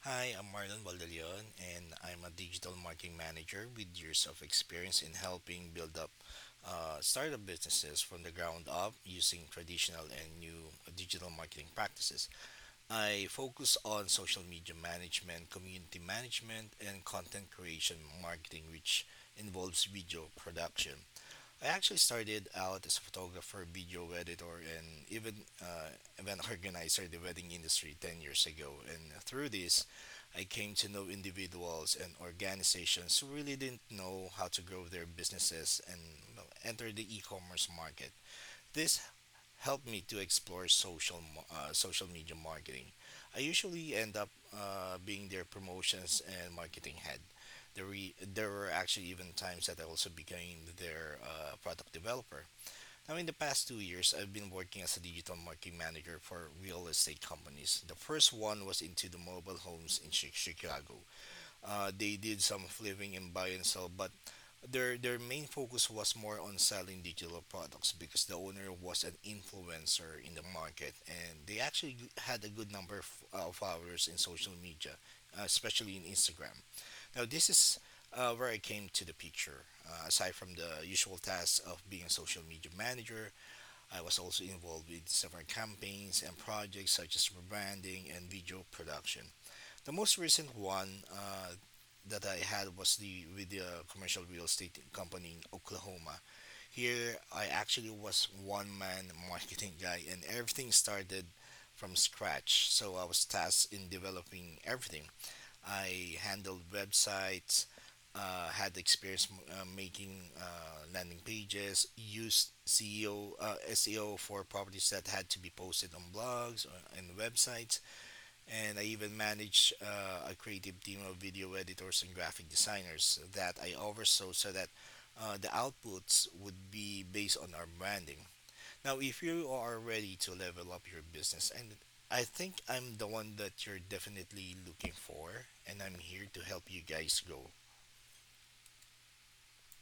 Hi, I'm Marlon Baldaleon, and I'm a digital marketing manager with years of experience in helping build up startup businesses from the ground up using traditional and new digital marketing practices. I focus on social media management, community management, and content creation marketing, which involves video production. I actually started out as a photographer, video editor, and even event organizer in the wedding industry 10 years ago. And through this, I came to know individuals and organizations who really didn't know how to grow their businesses and enter the e-commerce market. This helped me to explore social media marketing. I usually end up being their promotions and marketing head. There were actually even times that I also became their product developer. Now, in the past 2 years, I've been working as a digital marketing manager for real estate companies. The first one was into the mobile homes in Chicago. They did some flipping and buy and sell, but their main focus was more on selling digital products because the owner was an influencer in the market, and they actually had a good number of followers in social media, especially in Instagram. Now, this is where I came to the picture. Aside from the usual tasks of being a social media manager, I was also involved with several campaigns and projects such as branding and video production. The most recent one that I had was the with the commercial real estate company in Oklahoma. Here, I actually was one man marketing guy, and everything started from scratch. So I was tasked in developing everything. I handled websites, had experience making landing pages, used SEO for properties that had to be posted on blogs and websites, and I even managed a creative team of video editors and graphic designers that I oversaw so that the outputs would be based on our branding. Now, if you are ready to level up your business, and I think I'm the one that you're definitely looking for, and I'm here to help you guys grow.